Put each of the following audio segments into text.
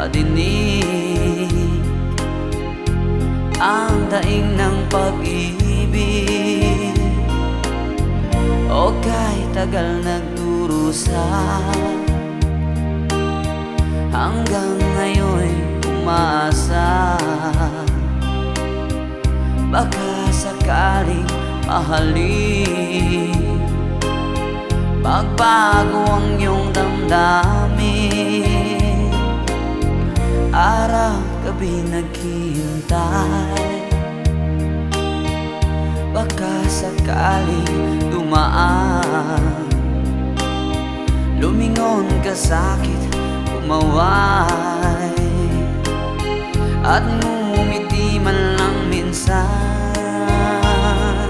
madinig ang daing ng pag-ibig. O kahit tagal nagdurusa, hanggang ngayon'y umaasa, baka sakaling mahalin, magbago ang iyong damdamin. Araw-gabi naghihintay, baka sakaling dumaan, lumingon ka sa'kin, umaway, at ngumiti man lang minsan.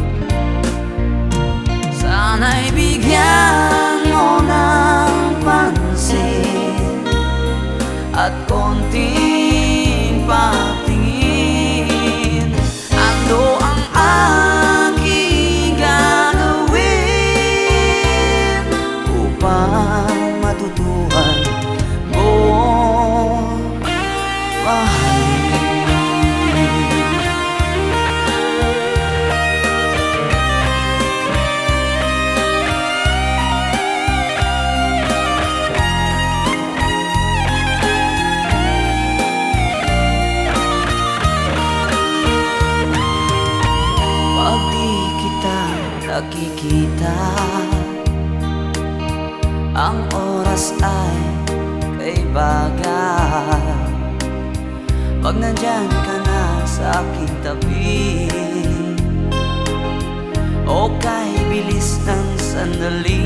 Sana'y bigyan mo ng pansin at konting patingin. Ano ang aking gagawin upang matutuhan mo mahalin? Pag di kita nakikita, ang oras ay kaibagan. Pag nandyan ka na sa aking tabi, o kahit bilis ng sandali,